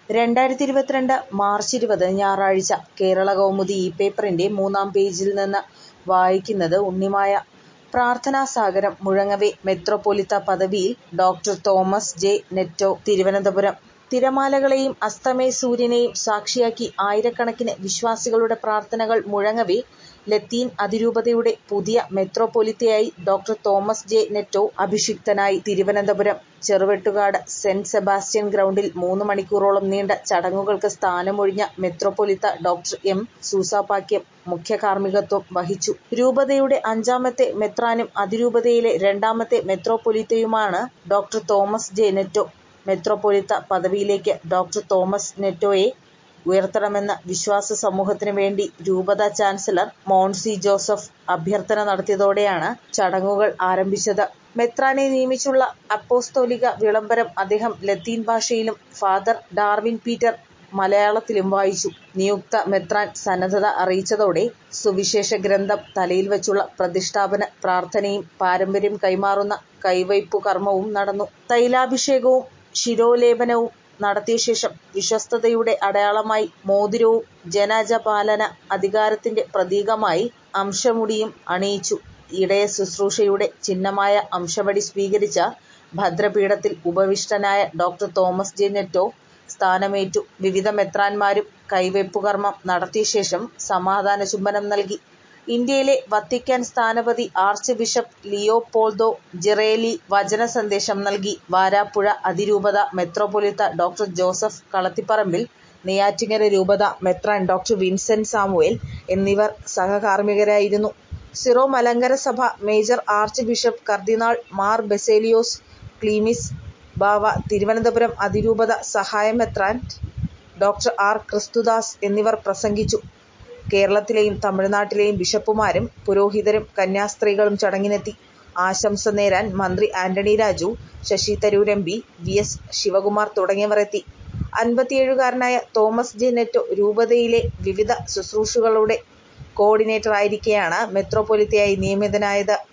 2022 March 20 ഞായറാഴ്ച കേരളകൗമുദി പേപ്പറിന്റെ 3-ാം പേജിൽ നിന്ന് വായിക്കുന്നത് ഉണ്ണിമായ. പ്രാർത്ഥനാസാഗരം മുഴങ്ങവെ മെത്രാപ്പോലീത്ത പദവിയിൽ ഡോ. തോമസ് ജെ നെറ്റോ. തിരുവനന്തപുരം. തിരമാലകളെയും അസ്തമയസൂര്യനെയും സാക്ഷിയാക്കി ആയിരക്കണക്കിന് വിശ്വാസികളുടെ പ്രാർത്ഥനകൾ മുഴങ്ങവെ ലത്തീൻ അതിരൂപതയുടെ പുതിയ മെത്രാപ്പോലീത്തയായി ഡോ. തോമസ് ജെ നെറ്റോ അഭിഷിക്തനായി. തിരുവനന്തപുരം ചെറുവെട്ടുകാട് സെന്റ് സെബാസ്റ്റ്യൻ ഗ്രൗണ്ടിൽ 3 മണിക്കൂറോളം നീണ്ട ചടങ്ങുകൾക്ക് സ്ഥാനമൊഴിഞ്ഞ മെത്രാപ്പോലീത്ത ഡോ. എം. സൂസപാക്യം മുഖ്യകാർമ്മികത്വം വഹിച്ചു. രൂപതയുടെ 5-ാമത്തെ മെത്രാനും അതിരൂപതയിലെ 2-ാമത്തെ മെത്രാപ്പോലീത്തയുമാണ് ഡോ. തോമസ് ജെ നെറ്റോ. മെത്രാപ്പോലീത്ത പദവിയിലേക്ക് ഡോ. തോമസ് നെറ്റോയെ ഉയർത്തണമെന്ന് വിശ്വാസ സമൂഹത്തിനു വേണ്ടി രൂപതാ ചാൻസലർ മോൻസി ജോസഫ് അഭ്യർത്ഥന നടത്തിയതോടെയാണ് ചടങ്ങുകൾ ആരംഭിച്ചത്. മെത്രാനെ നിയമിച്ചുള്ള അപ്പോസ്തോലിക വിളംബരം അദ്ദേഹം ലത്തീൻ ഭാഷയിലും ഫാദർ ഡാർവിൻ പീറ്റർ മലയാളത്തിലും വായിച്ചു. നിയുക്ത മെത്രാൻ സന്നദ്ധത അറിയിച്ചതോടെ സുവിശേഷ ഗ്രന്ഥം തലയിൽ വച്ചുള്ള പ്രതിഷ്ഠാപന പ്രാർത്ഥനയും പാരമ്പര്യം കൈമാറുന്ന കൈവയ്പു കർമ്മവും നടന്നു. തൈലാഭിഷേകവും ശിരോലേപനവും നടത്തിയ ശേഷം വിശ്വസ്തതയുടെ അടയാളമായി മോതിരവും ജനജപാലന അധികാരത്തിന്റെ പ്രതീകമായി അംശമുടിയും അണിയിച്ചു. ഇടയ ശുശ്രൂഷയുടെ ചിഹ്നമായ അംശവടി സ്വീകരിച്ച ഭദ്രപീഠത്തിൽ ഉപവിഷ്ടനായ ഡോ. തോമസ് ജെ നെറ്റോ സ്ഥാനമേറ്റു. വിവിധ മെത്രാന്മാരും കൈവയ്പുകർമ്മം നടത്തിയ ശേഷം സമാധാന ചുംബനം നൽകി. ഇന്ത്യയിലെ വത്തിക്കാൻ സ്ഥാനപതി ആർച്ച് ബിഷപ്പ് ലിയോപോൾദോ ജിറേലി വചനസന്ദേശം നൽകി. വാരാപ്പുഴ അതിരൂപത മെത്രാപ്പോലീത്ത ഡോ. ജോസഫ് കളത്തിപ്പറമ്പിൽ, നെയ്യാറ്റിൻകര രൂപത മെത്രാൻ ഡോ. വിൻസെന്റ് സാമുവേൽ എന്നിവർ സഹകാർമ്മികരായിരുന്നു. സിറോ മലങ്കര സഭ മേജർ ആർച്ച് ബിഷപ്പ് കർദ്ദിനാൾ മാർ ബസേലിയോസ് ക്ലീമിസ് ബാവ, തിരുവനന്തപുരം അതിരൂപത സഹായമെത്രാൻ ഡോ. ആർ. ക്രിസ്തുദാസ് എന്നിവർ പ്രസംഗിച്ചു. കേരളത്തിലെയും തമിഴ്നാട്ടിലെയും ബിഷപ്പുമാരും പുരോഹിതരും കന്യാസ്ത്രീകളും ചടങ്ങിനെത്തി. ആശംസ നേരാൻ മന്ത്രി ആന്റണി രാജു, ശശി തരൂർ എം. പി, വി. എസ്. ശിവകുമാർ തുടങ്ങിയവർ എത്തി. 57-കാരനായ തോമസ് ജെ നെറ്റോ രൂപതയിലെ വിവിധ ശുശ്രൂഷകളുടെ കോർഡിനേറ്ററായിരിക്കെയാണ് മെത്രാപ്പോലീത്തയായി നിയമിതനായത്.